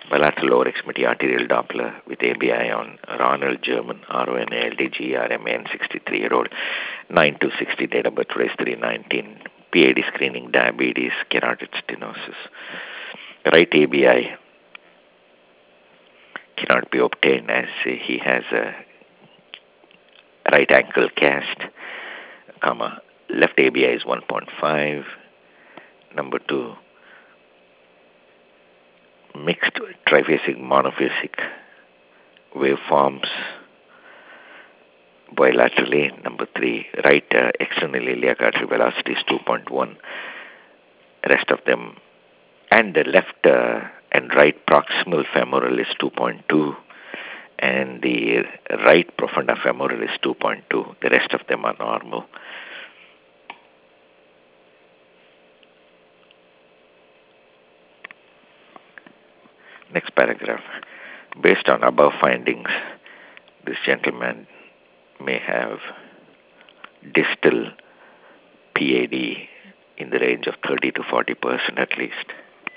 Bilateral lower extremity arterial Doppler with ABI on Ronald German, RONALDGERMAN, 63-year-old, 9 to 60, date of birth today is 319, PAD screening, diabetes, carotid stenosis. Right ABI cannot be obtained as he has a right ankle cast, left ABI is 1.5. Number 2, mixed triphasic monophasic waveforms bilaterally. Number 3, right external iliac artery velocity is 2.1. Rest of them, and the left and right proximal femoral is 2.2, and the right profunda femoral is 2.2. The rest of them are normal. Next paragraph. Based on above findings, this gentleman may have distal PAD in the range of 30 to 40% at least.